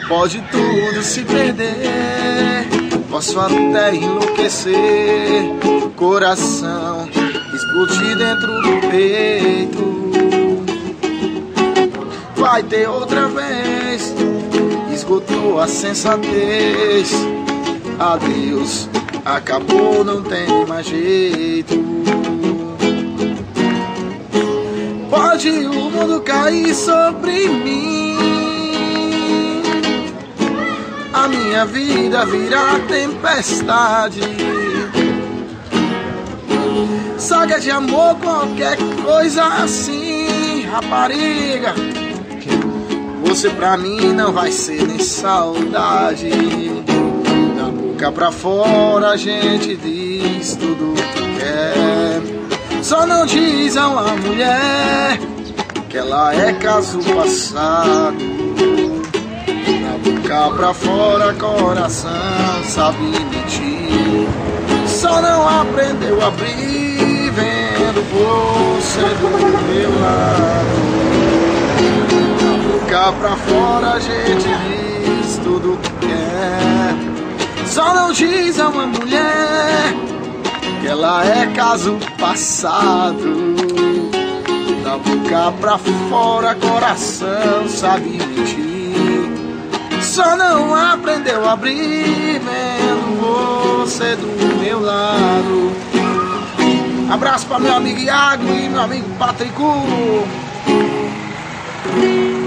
pode tudo se perder. Posso até enlouquecer, coração explodir dentro do peito. Vai ter outra vez, esgotou a sensatez. Adeus, acabou, não tem mais jeito. Pode o mundo cair sobre mim, a minha vida virar tempestade. Saga de amor, qualquer coisa assim, rapariga. Você pra mim não vai ser nem saudade. Da boca pra fora a gente diz tudo que quer. Só não diz a uma mulher que ela é caso passado. Da boca pra fora coração sabe mentir. Só não aprendeu a abrir vendo você do meu lado. Cá pra fora a gente diz tudo que quer. Só não diz a uma mulher que ela é caso passado. Da boca pra fora coração sabe mentir. Só não aprendeu a abrir vendo você do meu lado. Abraço pra meu amigo Iago e meu amigo Patrico.